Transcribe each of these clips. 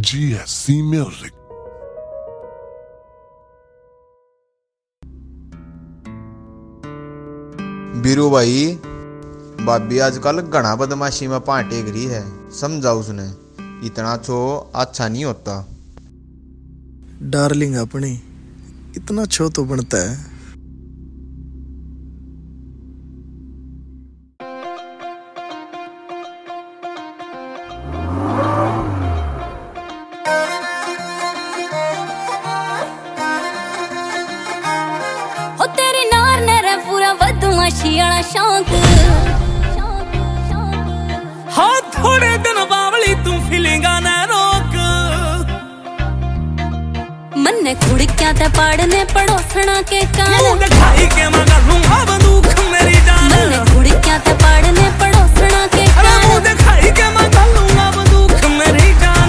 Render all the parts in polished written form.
GSC Music। Biru भाई, भाभी आजकल घना बदमाशी में पांटे गिरी है, समझाओ उसने। इतना छो अच्छा नहीं होता। डार्लिंग अपनी इतना छो तो बनता है। हो तेरी नार ने रे पूरा बदमाशी वाला शौक। हाँ थोड़े दिन बावली तू फीलिंगा ना रोक। मन ने खुड़क्या ते पाड़ने पड़ोसना के कान। मुंह दिखाई के मगा लूंगा बंदूक मेरी जान। मन ने खुड़क्या ते पाड़ने पड़ोसना के कान। मुंह दिखाई के मगा लूंगा बंदूक मेरी जान।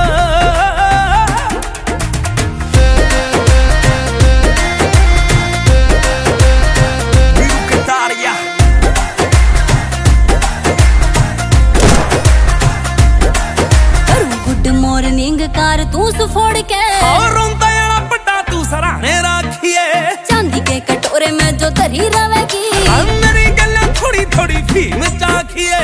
मॉर्निंग कार तू सुफोड़ के और रोंदा यारा पट्टा तू सराहने राखिए। चांदी के कटोरे में जो तरी रवेगी। मेरी गल्ला थोड़ी थोड़ी फीम चाखिए।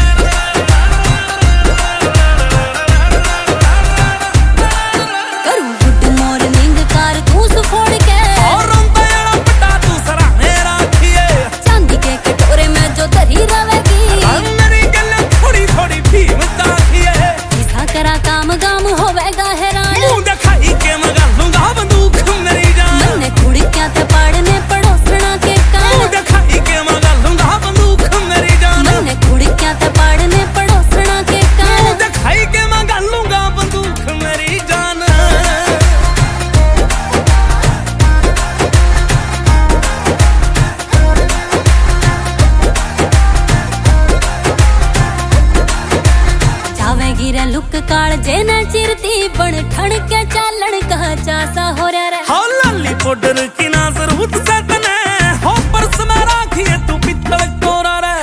करूं गुड मॉर्निंग कार तू सुफोड़ के और रोंदा यारा पट्टा तू सराहने राखिए। चांदी के कटोरे में जो तरी रवेगी। मेरी गल्ला थोड़ी थोड़ी फीम चाखिए। ऐसा करा काम गाम होवेगा हैरान। मुंह दिखाई के मगा लूंगा बंदूक मेरी जान। मन ने खुड़क्या ते पाड़ने पड़ोसना के कान। मुंह दिखाई के मगा लूंगा बंदूक मेरी जान। मन ने खुड़क्या ते पाड़ने पड़ोसना के कान। मुंह दिखाई के मगा लूंगा बंदूक मेरी जान। जावेगी रे लुक काल जेना चिरती बन ठण के चालन कहा चासा हो रे। हाँ लाली पाउडर की नाजर हुत से तने हो पर्स में राखिए तू पित्तल कोरा रे।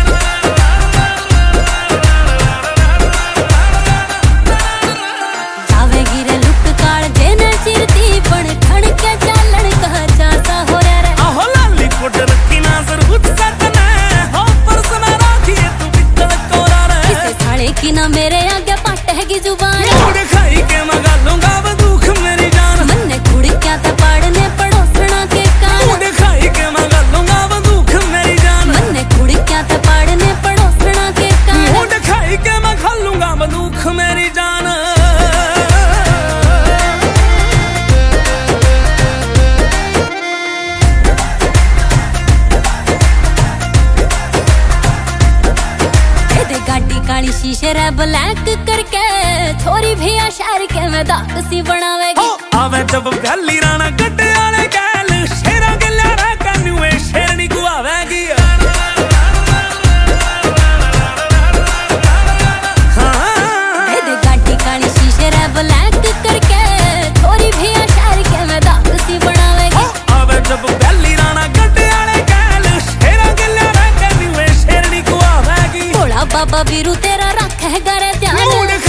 जावेगी रे लुक काल जेना चिरती बन ठण के चालन कहा चासा हो रे। आहो लाली पाउडर की नाजर हुत से तने हो पर्स में राखिए तू पित्तल कोरा रे। किसे साले की ना मेरे आगे पाटेगी जुबान। मुंह दिखाई के मगा लूंगा बंदूक मेरी जान। मन ने खुड़क्या ते पाड़ने पड़ोसना के कान। मुंह दिखाई के मगा लूंगा बंदूक मेरी जान। मन ने खुड़क्या ते पाड़ने पड़ोसना के कान। मुंह दिखाई के मगा लूंगा बंदूक मेरी जान। गाड़ी काली शीशे रे ब्लैक करके छोरी भी शहर के में दाग सी बनावेगी। आवे जब गली राणा गड्डे वाले गैल शेरा गल्ला रा कन्नुए शेरनी गुआवेगी। दे गाड़ी काली शीशे रे ब्लैक करके छोरी भी शहर के में दाग सी बनावेगी। आवे जब गली राणा गड्डे वाले गैल शेरा गल्ला रा कन्नुए शेरनी गुआवेगी। भोला बाबा बीरू तेरा रखे गर ध्यान।